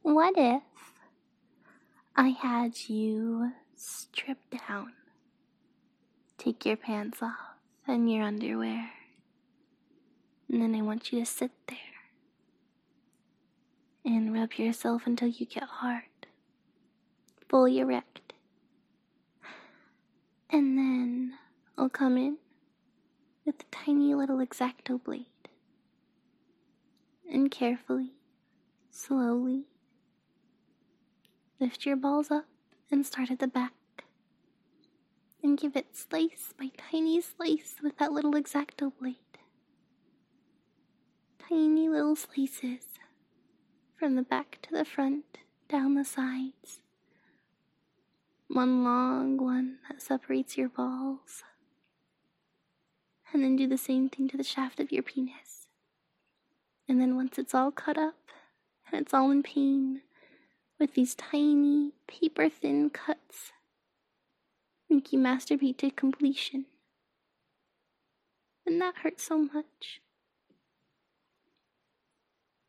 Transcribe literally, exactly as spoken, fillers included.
What if I had you strip down, take your pants off and your underwear, and then I want you to sit there and rub yourself until you get hard, fully erect. And then I'll come in with a tiny little X-Acto blade and carefully, slowly lift your balls up and start at the back and give it slice by tiny slice with that little X-Acto blade. Tiny little slices from the back to the front, down the sides. One long one that separates your balls. And then do the same thing to the shaft of your penis. And then once it's all cut up and it's all in pain, with these tiny, paper-thin cuts, make you masturbate to completion. And that hurts so much.